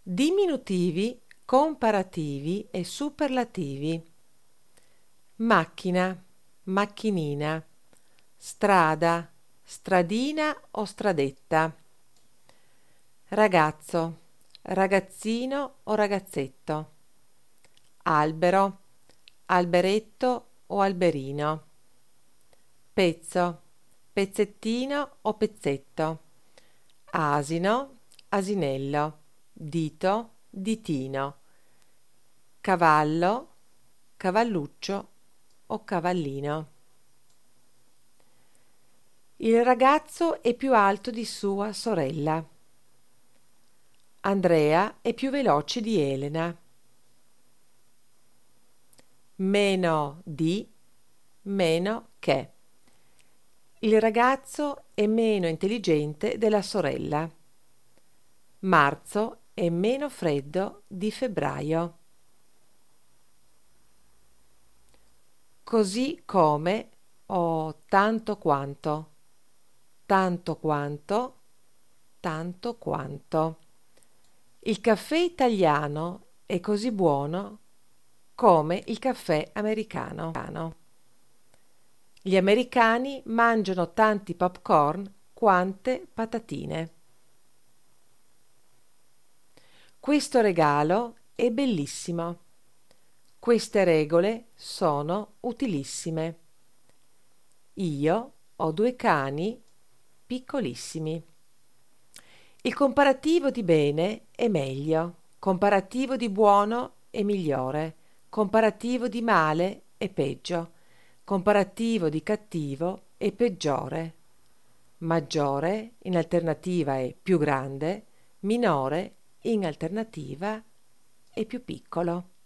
Diminutivi, comparativi e superlativi. Macchina, macchinina, strada, stradina o stradetta. Ragazzo, ragazzino o ragazzetto. Albero, alberetto o alberino. Pezzo, pezzettino o pezzetto. Asino, asinello. Dito, ditino. Cavallo, cavalluccio o cavallino. Il ragazzo è più alto di sua sorella. Andrea è più veloce di Elena. Meno di, meno che. Il ragazzo è meno intelligente della sorella. Marzo è meno freddo di febbraio. Così come o tanto quanto, tanto quanto, tanto quanto. Il caffè italiano è così buono come il caffè americano. Gli americani mangiano tanti popcorn quante patatine. Questo regalo è bellissimo. Queste regole sono utilissime. Io ho 2 cani piccolissimi. Il comparativo di bene è meglio, comparativo di buono è migliore, comparativo di male è peggio, comparativo di cattivo è peggiore. Maggiore in alternativa è più grande, minore in alternativa è più piccolo.